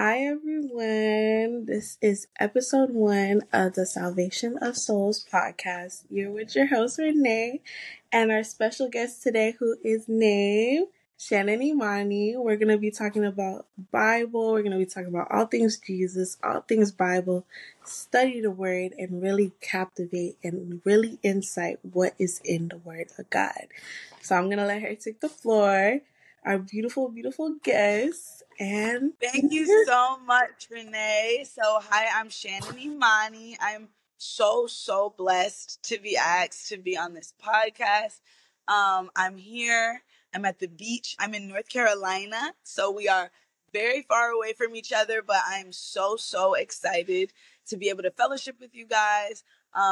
Hi, everyone. This is episode 1 of the Salvation of Souls podcast. You're with your host, Renee, and our special guest today, who is named Shannon Imani. We're going to be talking about Bible. We're going to be talking about all things Jesus, all things Bible, study the Word, and really captivate and really insight what is in the Word of God. So I'm going to let her take the floor. Our beautiful, beautiful guest. And thank you so much, Renee. So, hi, I'm Shannon Imani. I'm so blessed to be asked to be on this podcast. I'm here. I'm at the beach. I'm in North Carolina. So we are very far away from each other, but I'm so excited to be able to fellowship with you guys.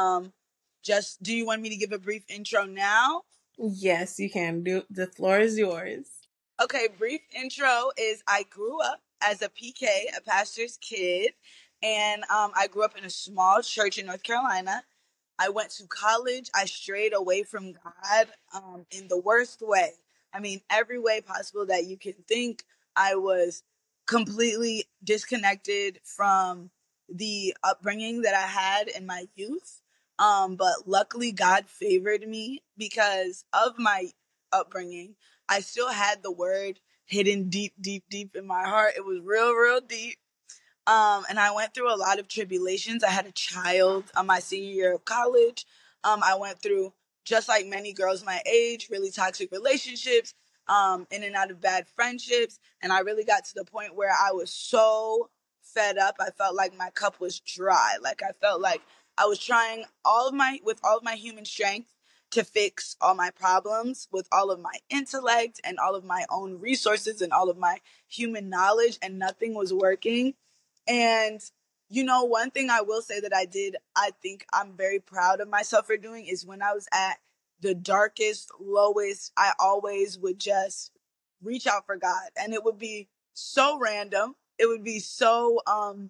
Do you want me to give a brief intro now? Yes, you can. The floor is yours. Okay, brief intro is I grew up as a PK, a pastor's kid, and I grew up in a small church in North Carolina. I went to college. I strayed away from God in the worst way. I mean, every way possible that you can think. I was completely disconnected from the upbringing that I had in my youth. But luckily, God favored me because of my upbringing. I still had the word hidden deep in my heart. It was real deep. And I went through a lot of tribulations. I had a child on my senior year of college. I went through, just like many girls my age, really toxic relationships, in and out of bad friendships. And I really got to the point where I was so fed up. I felt like my cup was dry. Like I felt like I was trying with all of my human strength to fix all my problems with all of my intellect and all of my own resources and all of my human knowledge, and nothing was working. And one thing I will say that I think I'm very proud of myself for doing, is when I was at the darkest, lowest, I always would just reach out for God. And it would be so random. It would be so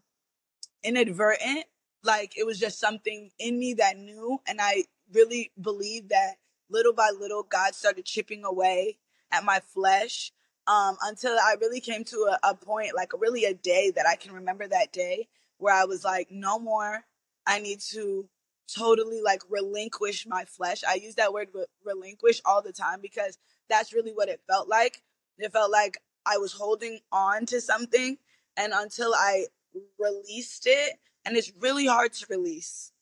inadvertent. Like it was just something in me that knew. And I really believe that little by little, God started chipping away at my flesh, until I really came to a point, like really a day that I can remember, that day where I was like, no more. I need to totally like relinquish my flesh. I use that word relinquish all the time because that's really what it felt like. It felt like I was holding on to something, and until I released it, and it's really hard to release.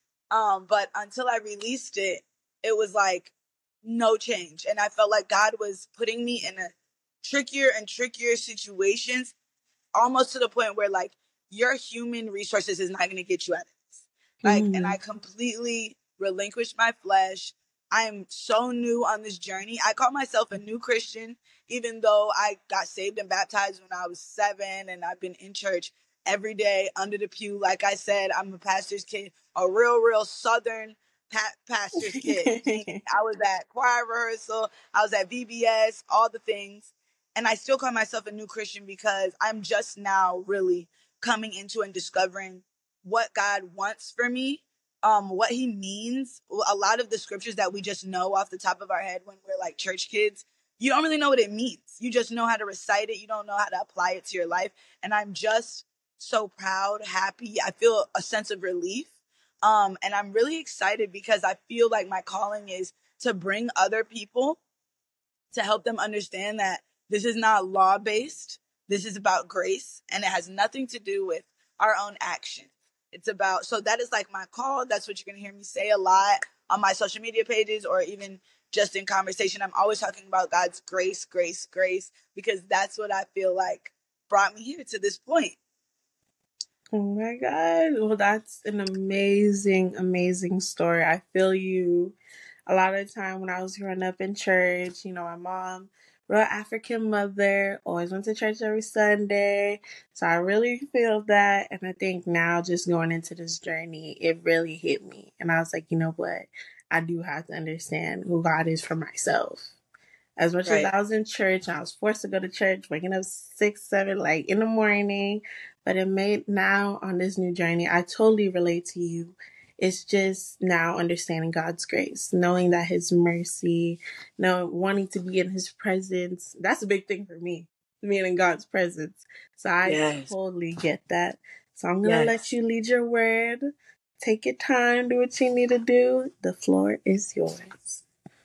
But until I released it, it was like no change. And I felt like God was putting me in a trickier and trickier situations, almost to the point where like your human resources is not going to get you out of this. Like, and I completely relinquished my flesh. I'm so new on this journey. I call myself a new Christian, even though I got saved and baptized when I was 7, and I've been in church every day under the pew. Like I said, I'm a pastor's kid, a real Southern pastor's kid. I was at choir rehearsal, I was at VBS, all the things. And I still call myself a new Christian because I'm just now really coming into and discovering what God wants for me, what he means. A lot of the scriptures that we just know off the top of our head when we're like church kids, you don't really know what it means. You just know how to recite it. You don't know how to apply it to your life. And I'm just so proud, happy. I feel a sense of relief. And I'm really excited because I feel like my calling is to bring other people, to help them understand that this is not law-based. This is about grace, and it has nothing to do with our own action. It's about, so that is like my call. That's what you're going to hear me say a lot on my social media pages, or even just in conversation. I'm always talking about God's grace, because that's what I feel like brought me here to this point. Oh my God. Well, that's an amazing story. I feel you. A lot of the time when I was growing up in church, my mom, real African mother, always went to church every Sunday. So I really feel that. And I think now, just going into this journey, it really hit me. And I was like, you know what? I do have to understand who God is for myself. As much as I was in church, I was forced to go to church, waking up 6, 7, like in the morning. But it made, now on this new journey, I totally relate to you. It's just now understanding God's grace, knowing that his mercy, wanting to be in his presence. That's a big thing for me. being in God's presence. So I Yes. totally get that. So I'm gonna let Yes. you lead your word. Take your time, do what you need to do. The floor is yours.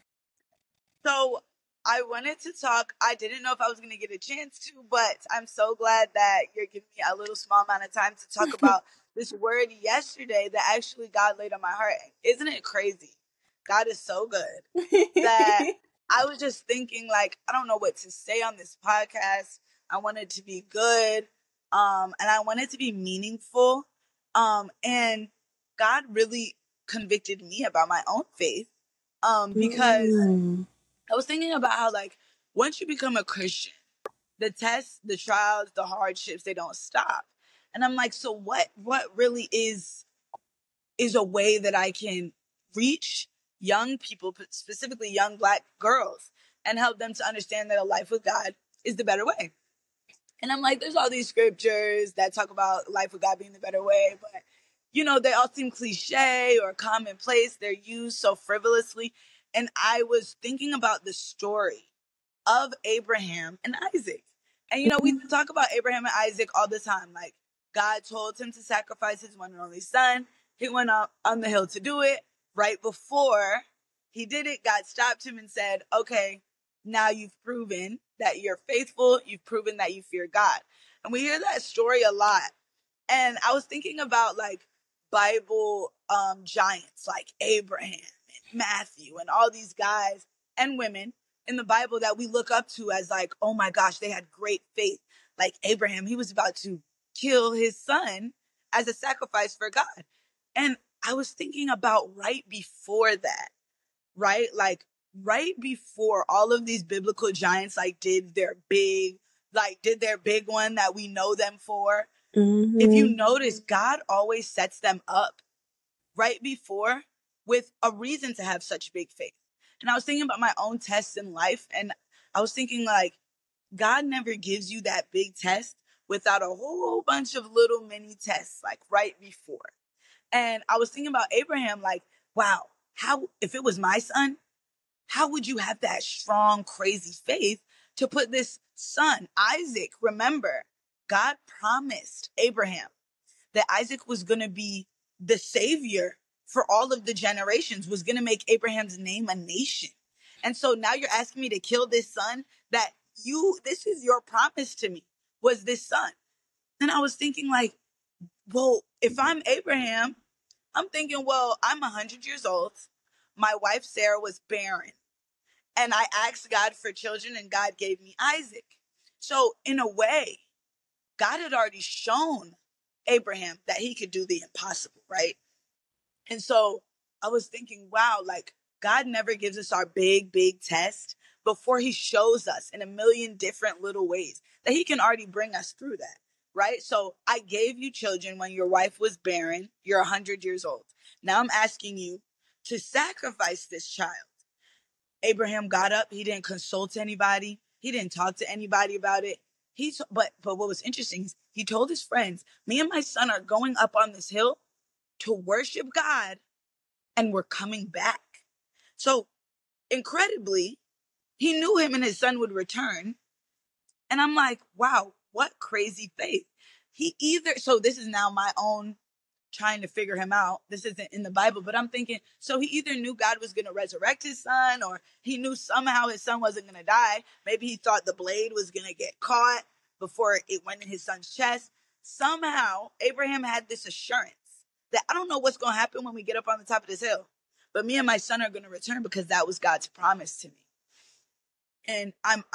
So I wanted to talk. I didn't know if I was going to get a chance to, but I'm so glad that you're giving me a little small amount of time to talk about this word yesterday that actually God laid on my heart. Isn't it crazy? God is so good that I was just thinking, like, I don't know what to say on this podcast. I want it to be good. And I want it to be meaningful. And God really convicted me about my own faith. Because Mm. I was thinking about how, like, once you become a Christian, the tests, the trials, the hardships, they don't stop. And I'm like, so what really is a way that I can reach young people, specifically young Black girls, and help them to understand that a life with God is the better way. And I'm like, there's all these scriptures that talk about life with God being the better way, but they all seem cliche or commonplace. They're used so frivolously. And I was thinking about the story of Abraham and Isaac. And we talk about Abraham and Isaac all the time. Like, God told him to sacrifice his one and only son. He went up on the hill to do it. Right before he did it, God stopped him and said, okay, now you've proven that you're faithful. You've proven that you fear God. And we hear that story a lot. And I was thinking about, like, Bible giants like Abraham and Matthew and all these guys and women in the Bible that we look up to as, like, oh my gosh, they had great faith. Like Abraham, he was about to kill his son as a sacrifice for God. And I was thinking about right before that, right? Like, right before all of these biblical giants, like, did their big one that we know them for. Mm-hmm. If you notice, God always sets them up right before with a reason to have such big faith. And I was thinking about my own tests in life, and I was thinking, like, God never gives you that big test without a whole bunch of little mini tests, like, right before. And I was thinking about Abraham, like, wow, how, if it was my son, how would you have that strong, crazy faith to put this son, Isaac? Remember, God promised Abraham that Isaac was going to be the savior for all of the generations, was going to make Abraham's name a nation. And so now you're asking me to kill this son that this is your promise to me, was this son. And I was thinking, like, well, if I'm Abraham, I'm thinking, well, I'm 100 years old. My wife, Sarah, was barren. And I asked God for children, and God gave me Isaac. So in a way, God had already shown Abraham that he could do the impossible, right? And so I was thinking, wow, like, God never gives us our big, big test before he shows us in a million different little ways that he can already bring us through that, right? So I gave you children when your wife was barren. You're 100 years old. Now I'm asking you to sacrifice this child. Abraham got up. He didn't consult anybody. He didn't talk to anybody about it. But what was interesting is he told his friends, me and my son are going up on this hill to worship God, and we're coming back. So incredibly, he knew him and his son would return. And I'm like, wow, what crazy faith. So this is now my own trying to figure him out. This isn't in the Bible, but I'm thinking, so he either knew God was going to resurrect his son, or he knew somehow his son wasn't going to die. Maybe he thought the blade was going to get caught before it went in his son's chest. Somehow, Abraham had this assurance that I don't know what's going to happen when we get up on the top of this hill, but me and my son are going to return because that was God's promise to me. And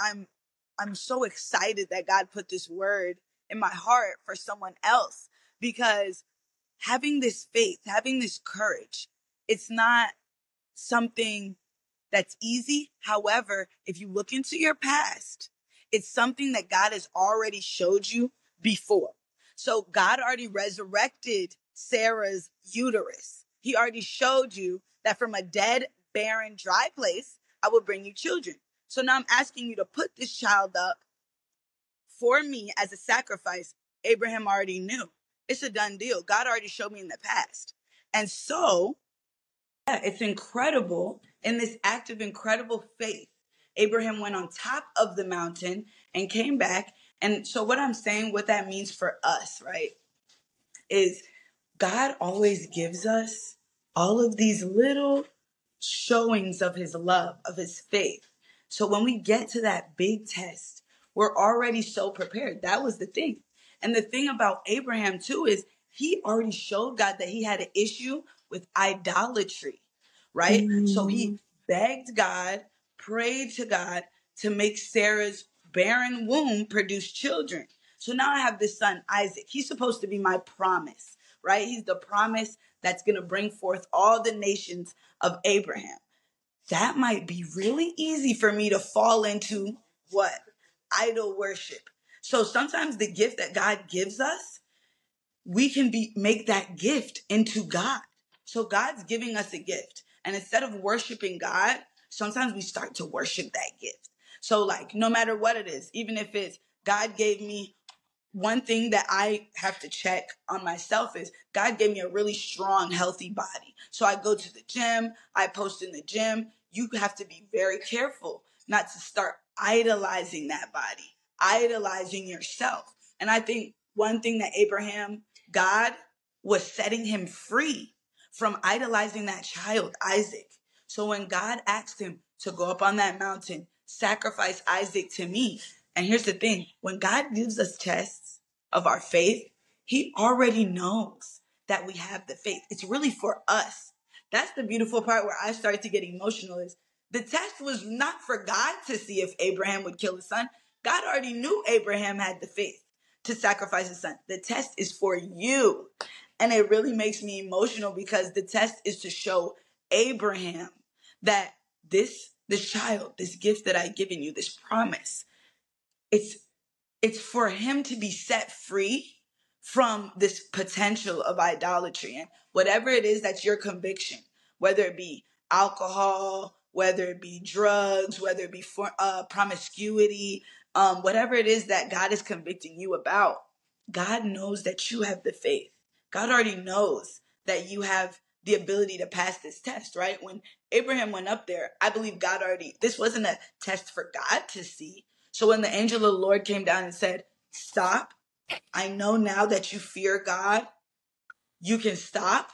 I'm so excited that God put this word in my heart for someone else, because having this faith, having this courage, it's not something that's easy. However, if you look into your past, it's something that God has already showed you before. So God already resurrected Sarah's uterus. He already showed you that from a dead, barren, dry place, I will bring you children. So now I'm asking you to put this child up for me as a sacrifice. Abraham already knew. It's a done deal. God already showed me in the past. And so, yeah, it's incredible. In this act of incredible faith, Abraham went on top of the mountain and came back, And so what I'm saying, what that means for us, right, is God always gives us all of these little showings of his love, of his faith. So when we get to that big test, we're already so prepared. That was the thing. And the thing about Abraham too is he already showed God that he had an issue with idolatry, right? So he begged God, prayed to God to make Sarah's barren womb produce children. So now I have this son, Isaac. He's supposed to be my promise, right? He's the promise that's going to bring forth all the nations of Abraham. That might be really easy for me to fall into what? Idol worship. So sometimes the gift that God gives us, we can make that gift into God. So God's giving us a gift. And instead of worshiping God, sometimes we start to worship that gift. So like, no matter what it is, even if it's God gave me one thing that I have to check on myself is God gave me a really strong, healthy body. So I go to the gym, I post in the gym. You have to be very careful not to start idolizing that body, idolizing yourself. And I think one thing that Abraham, God was setting him free from idolizing that child, Isaac. So when God asked him to go up on that mountain, sacrifice Isaac to me. And here's the thing, when God gives us tests of our faith, he already knows that we have the faith. It's really for us. That's the beautiful part where I started to get emotional is the test was not for God to see if Abraham would kill his son. God already knew Abraham had the faith to sacrifice his son. The test is for you. And it really makes me emotional because the test is to show Abraham that this child, this gift that I've given you, this promise, it's for him to be set free from this potential of idolatry. And whatever it is that's your conviction, whether it be alcohol, whether it be drugs, whether it be promiscuity, whatever it is that God is convicting you about, God knows that you have the faith. God already knows that you have the ability to pass this test, right? When Abraham went up there, I believe God already, this wasn't a test for God to see. So when the angel of the Lord came down and said, stop, I know now that you fear God, you can stop.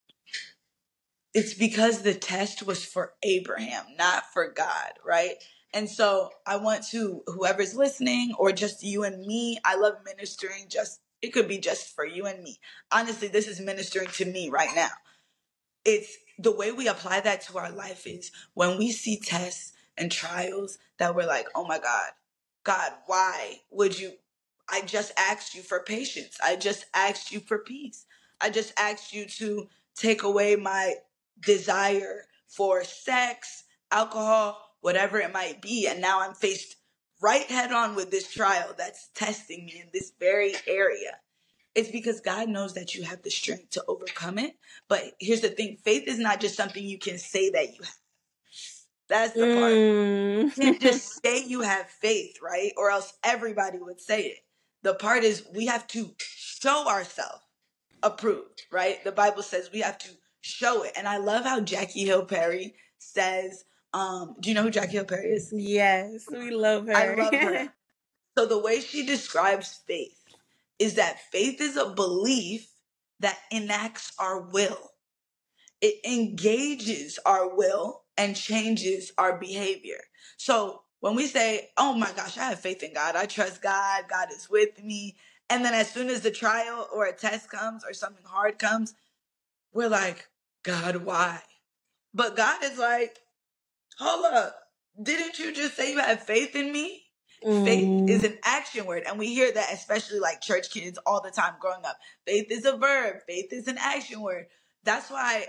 It's because the test was for Abraham, not for God, right? And so I want to, whoever's listening or just you and me, I love ministering it could be just for you and me. Honestly, this is ministering to me right now. It's the way we apply that to our life is when we see tests and trials that we're like, oh my God, why would you? I just asked you for patience. I just asked you for peace. I just asked you to take away my desire for sex, alcohol, whatever it might be. And now I'm faced right head on with this trial that's testing me in this very area. It's because God knows that you have the strength to overcome it. But here's the thing. Faith is not just something you can say that you have. That's the part. You can't just say you have faith, right? Or else everybody would say it. The part is we have to show ourselves approved, right? The Bible says we have to show it. And I love how Jackie Hill Perry says, do you know who Jackie Hill Perry is? Yes, we love her. I love her. So the way she describes faith is that faith is a belief that enacts our will. It engages our will and changes our behavior. So when we say, oh my gosh, I have faith in God, I trust God, God is with me. And then as soon as the trial or a test comes or something hard comes, we're like, God, why? But God is like, hold up. Didn't you just say you have faith in me? Faith is an action word. And we hear that, especially like church kids all the time growing up. Faith is a verb. Faith is an action word. That's why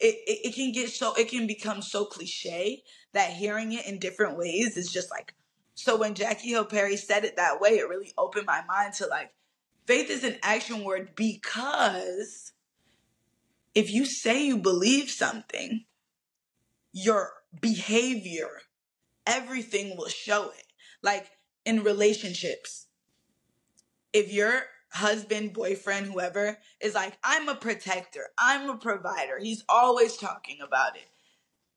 it can become so cliche that hearing it in different ways is just like, so when Jackie Hill Perry said it that way, it really opened my mind to like, faith is an action word because if you say you believe something, your behavior, everything will show it. Like in relationships, if your husband, boyfriend, whoever is like, I'm a protector, I'm a provider, he's always talking about it,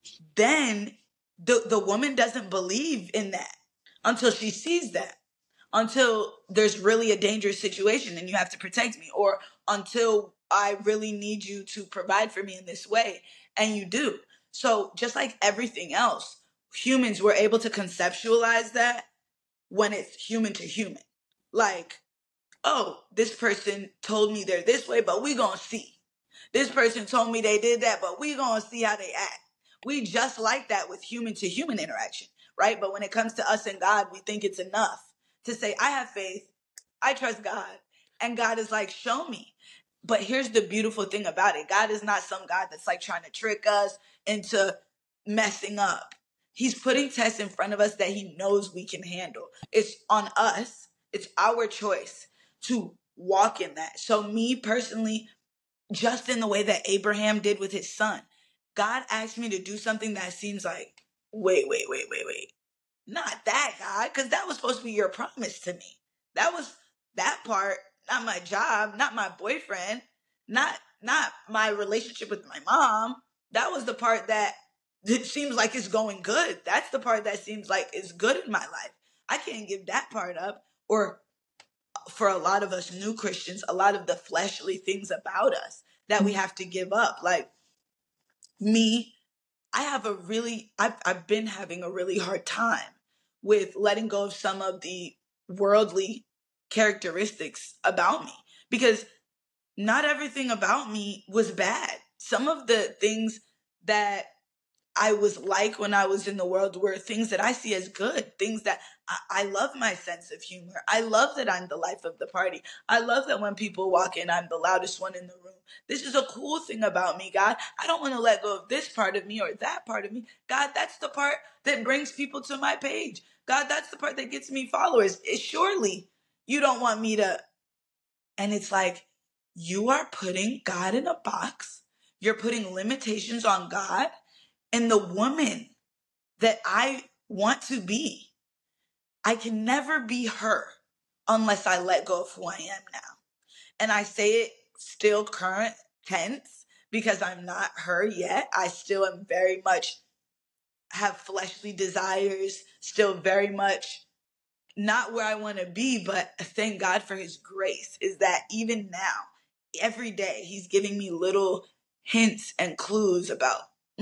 then the woman doesn't believe in that until she sees that. until there's really a dangerous situation and you have to protect me, or until I really need you to provide for me in this way. And you do. So just like everything else, humans were able to conceptualize that when it's human to human. Like, oh, this person told me they're this way, but we gonna see. This person told me they did that, but we gonna see how they act. We just like that with human to human interaction, right? But when it comes to us and God, we think it's enough to say, I have faith, I trust God, and God is like, show me. But here's the beautiful thing about it. God is not some God that's like trying to trick us into messing up. He's putting tests in front of us that he knows we can handle. It's on us. It's our choice to walk in that. So me personally, just in the way that Abraham did with his son, God asked me to do something that seems like, wait. Not that, God, because that was supposed to be your promise to me. That was that part, not my job, not my boyfriend, not my relationship with my mom. That was the part that it seems like it's going good. That's the part that seems like it's good in my life. I can't give that part up. Or for a lot of us new Christians, a lot of the fleshly things about us that we have to give up. Like me, I've been having a really hard time with letting go of some of the worldly characteristics about me, because not everything about me was bad. Some of the things that I was like when I was in the world were things that I see as good, things that I love my sense of humor. I love that I'm the life of the party. I love that when people walk in, I'm the loudest one in the room. This is a cool thing about me, God. I don't want to let go of this part of me or that part of me. God, that's the part that brings people to my page. God, that's the part that gets me followers. Surely you don't want me to. And it's like, you are putting God in a box. You're putting limitations on God. And the woman that I want to be, I can never be her unless I let go of who I am now. And I say it still current tense because I'm not her yet. I still am very much have fleshly desires, still very much not where I want to be, but thank God for his grace is that even now, every day, he's giving me little hints and clues about,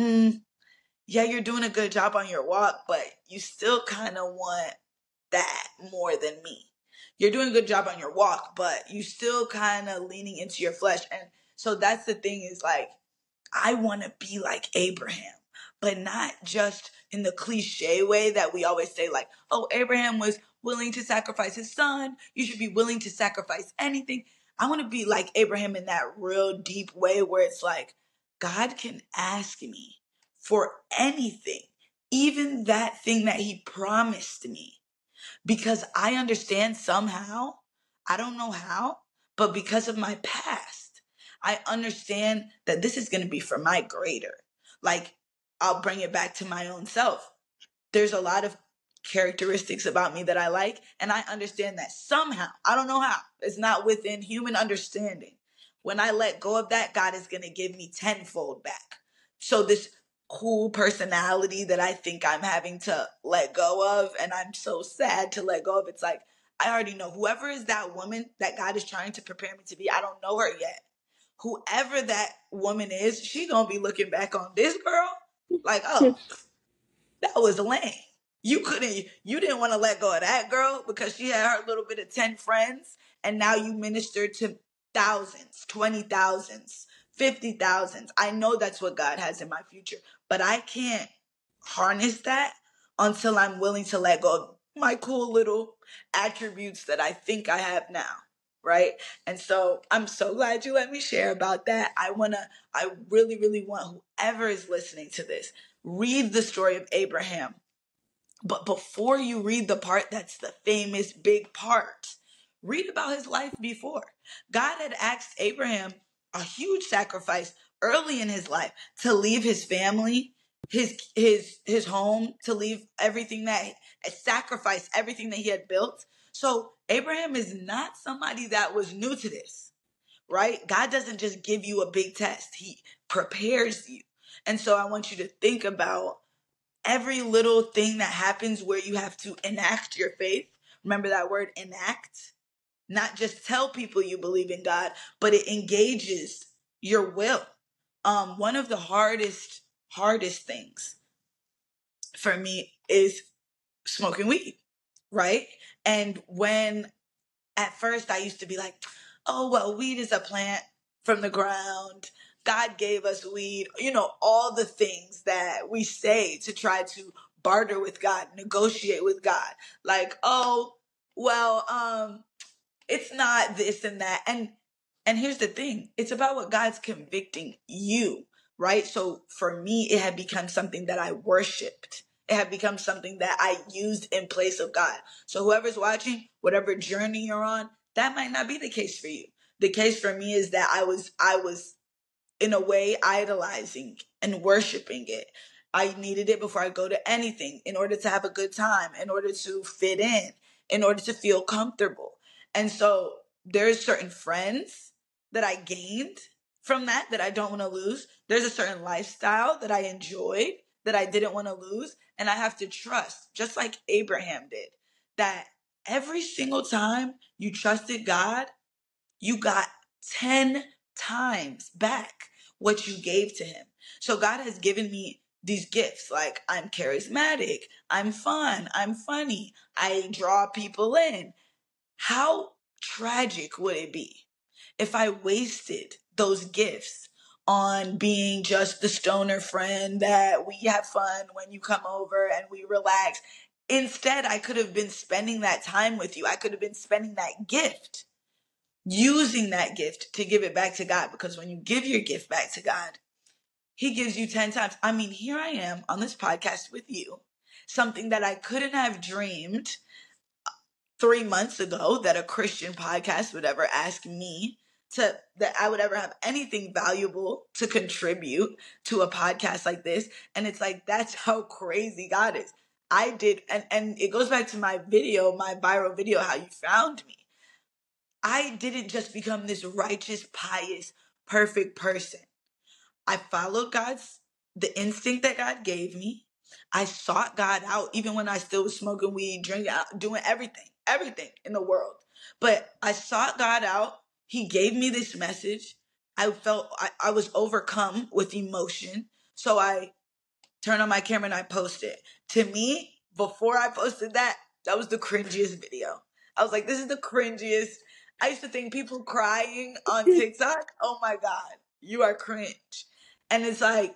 yeah, you're doing a good job on your walk, but you still kind of want that more than me. You're doing a good job on your walk, but you still kind of leaning into your flesh. And so that's the thing is like, I want to be like Abraham, but not just in the cliche way that we always say, like, oh, Abraham was willing to sacrifice his son. You should be willing to sacrifice anything. I want to be like Abraham in that real deep way where it's like, God can ask me for anything, even that thing that he promised me, because I understand somehow, I don't know how, but because of my past, I understand that this is going to be for my greater. Like, I'll bring it back to my own self. There's a lot of characteristics about me that I like, and I understand that somehow, I don't know how, it's not within human understanding. When I let go of that, God is going to give me tenfold back. So this cool personality that I think I'm having to let go of, and I'm so sad to let go of, it's like, I already know whoever is that woman that God is trying to prepare me to be, I don't know her yet. Whoever that woman is, she gonna be looking back on this girl like, oh, that was lame. You didn't want to let go of that girl because she had her little bit of 10 friends, and now you minister to thousands, 20,000s, 50,000s. I know that's what God has in my future, but I can't harness that until I'm willing to let go of my cool little attributes that I think I have now. Right. And so I'm so glad you let me share about that. I really, really want whoever is listening to this, read the story of Abraham. But before you read the part that's the famous big part, read about his life before. God had asked Abraham a huge sacrifice early in his life to leave his family, his home, to leave everything that sacrifice everything that he had built. So Abraham is not somebody that was new to this, right? God doesn't just give you a big test. He prepares you. And so I want you to think about every little thing that happens where you have to enact your faith Remember that word, enact? Not just tell people you believe in God, but it engages your will. One of the hardest things for me is smoking weed, right? And when at first I used to be like, oh, well, weed is a plant from the ground. God gave us weed, all the things that we say to try to barter with God, negotiate with God. Like, oh, well, it's not this and that. And here's the thing, it's about what God's convicting you, right? So for me, it had become something that I worshiped. It had become something that I used in place of God. So whoever's watching, whatever journey you're on, that might not be the case for you. The case for me is that I was in a way idolizing and worshiping it. I needed it before I go to anything in order to have a good time, in order to fit in order to feel comfortable. And so there's certain friends that I gained from that I don't want to lose. There's a certain lifestyle that I enjoyed that I didn't want to lose. And I have to trust, just like Abraham did, that every single time you trusted God, you got 10 times back what you gave to him. So God has given me these gifts. Like, I'm charismatic, I'm fun, I'm funny, I draw people in. How tragic would it be if I wasted those gifts on being just the stoner friend that we have fun when you come over and we relax? Instead, I could have been spending that time with you. I could have been spending that gift, using that gift to give it back to God. Because when you give your gift back to God, he gives you 10 times. I mean, here I am on this podcast with you, something that I couldn't have dreamed 3 months ago that a Christian podcast would ever ask me that I would ever have anything valuable to contribute to a podcast like this. And it's like, that's how crazy God is. I did, and it goes back to my video, my viral video, how you found me. I didn't just become this righteous, pious, perfect person. I followed the instinct that God gave me. I sought God out, even when I still was smoking weed, drinking, doing everything in the world. But I sought God out. He gave me this message. I felt I was overcome with emotion. So I turned on my camera and I posted. To me, before I posted that was the cringiest video. I was like, this is the cringiest. I used to think people crying on TikTok, oh my God, you are cringe. And it's like,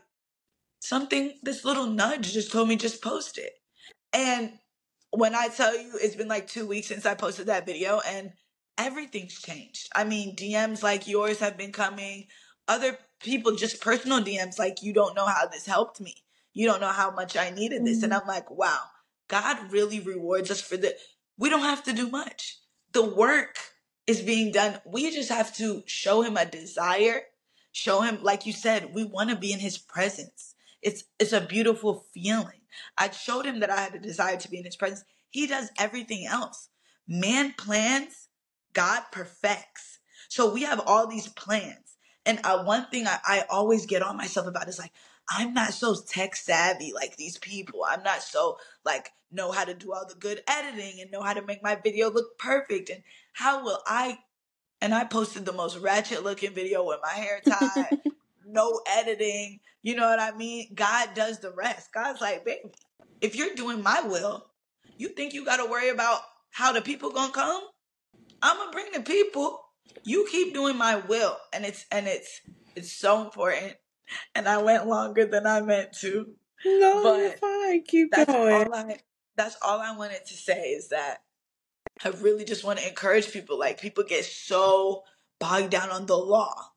this little nudge just told me just post it. And when I tell you, it's been like 2 weeks since I posted that video and everything's changed. I mean, DMs like yours have been coming. Other people, just personal DMs, like, you don't know how this helped me. You don't know how much I needed this. And I'm like, wow, God really rewards us for we don't have to do much. The work is being done. We just have to show him a desire, show him, like you said, we want to be in his presence. It's a beautiful feeling. I showed him that I had a desire to be in his presence. He does everything else. Man plans, God perfects. So we have all these plans. And one thing I always get on myself about is like, I'm not so tech savvy like these people. I'm not so know how to do all the good editing and know how to make my video look perfect. And how will I? And I posted the most ratchet looking video with my hair tied, no editing. You know what I mean? God does the rest. God's like, baby, if you're doing my will, you think you got to worry about how the people gonna come? I'm gonna bring the people. You keep doing my will, and it's so important. And I went longer than I meant to. No, but you're fine. Keep that's going. that's all I wanted to say, is that I really just want to encourage people. Like, people get so bogged down on the law.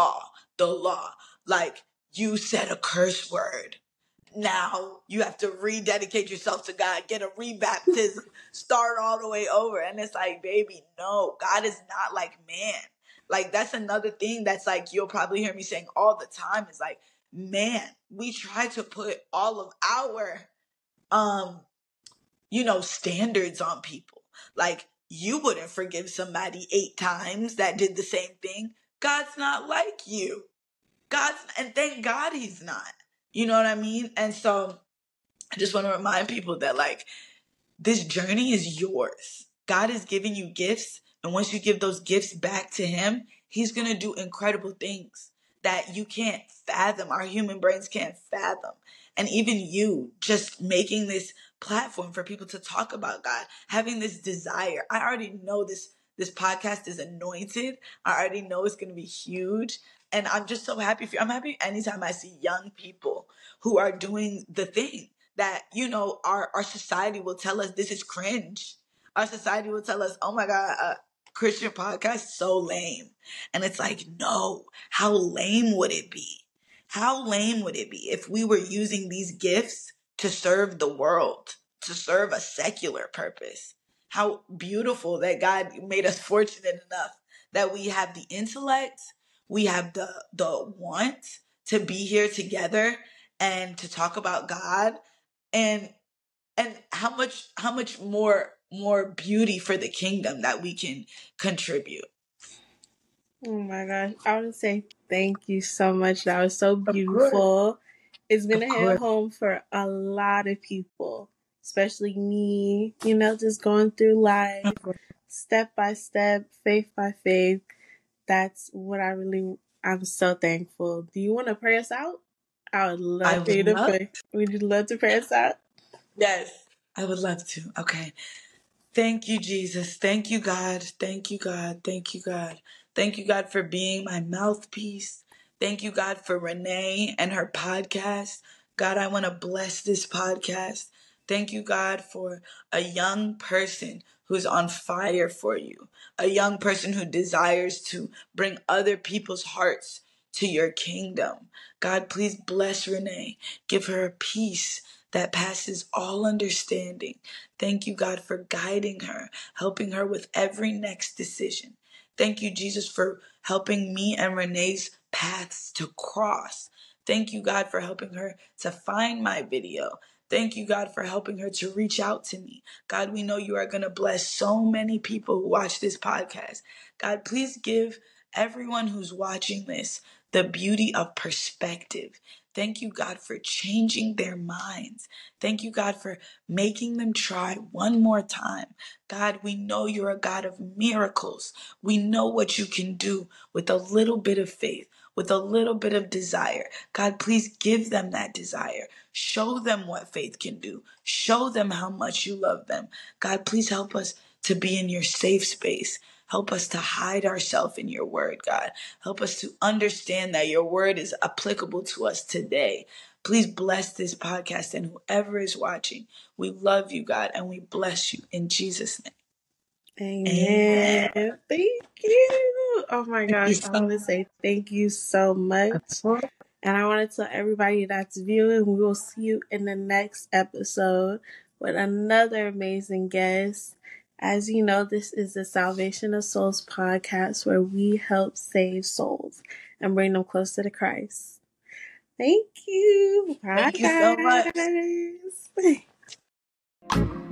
Like, you said a curse word, now you have to rededicate yourself to God, get a rebaptism, start all the way over. And it's like, baby, no, God is not like man. Like, that's another thing that's like, you'll probably hear me saying all the time, is like, man, we try to put all of our, standards on people. Like, you wouldn't forgive somebody 8 times that did the same thing. God's not like you. And thank God he's not. You know what I mean? And so I just want to remind people that, like, this journey is yours. God is giving you gifts, and once you give those gifts back to him, he's going to do incredible things that you can't fathom. Our human brains can't fathom. And even you just making this platform for people to talk about God, having this desire. I already know this podcast is anointed. I already know it's going to be huge. And I'm just so happy for you. I'm happy anytime I see young people who are doing the thing that, our society will tell us this is cringe. Our society will tell us, oh my God, Christian podcast, so lame. And it's like, no, how lame would it be? How lame would it be if we were using these gifts to serve the world, to serve a secular purpose? How beautiful that God made us fortunate enough that we have the intellect, we have the want to be here together and to talk about God, and how much more beauty for the kingdom that we can contribute. Oh my gosh. I want to say thank you so much. That was so beautiful. It's going to hit home for a lot of people, especially me, just going through life step by step, faith by faith. That's what I'm so thankful. Do you want to pray us out? I would love for you to pray. Would you love to pray us out? Yes, I would love to. Okay. Thank you, Jesus. Thank you, God. Thank you, God. Thank you, God. Thank you, God, for being my mouthpiece. Thank you, God, for Renee and her podcast. God, I want to bless this podcast. Thank you, God, for a young person who's on fire for you, a young person who desires to bring other people's hearts to your kingdom. God, please bless Renee. Give her a peace that passes all understanding. Thank you, God, for guiding her, helping her with every next decision. Thank you, Jesus, for helping me and Renee's paths to cross. Thank you, God, for helping her to find my video. Thank you, God, for helping her to reach out to me. God, we know you are going to bless so many people who watch this podcast. God, please give everyone who's watching this the beauty of perspective. Thank you, God, for changing their minds. Thank you, God, for making them try one more time. God, we know you're a God of miracles. We know what you can do with a little bit of faith, with a little bit of desire. God, please give them that desire. Show them what faith can do. Show them how much you love them. God, please help us to be in your safe space. Help us to hide ourselves in your word, God. Help us to understand that your word is applicable to us today. Please bless this podcast and whoever is watching. We love you, God, and we bless you in Jesus' name. Amen. Thank you. Oh my gosh. I want to say thank you so much. And I want to tell everybody that's viewing, we will see you in the next episode with another amazing guest. As you know, this is the Salvation of Souls podcast where we help save souls and bring them closer to Christ. Thank you. Bye, Thank you so much. guys.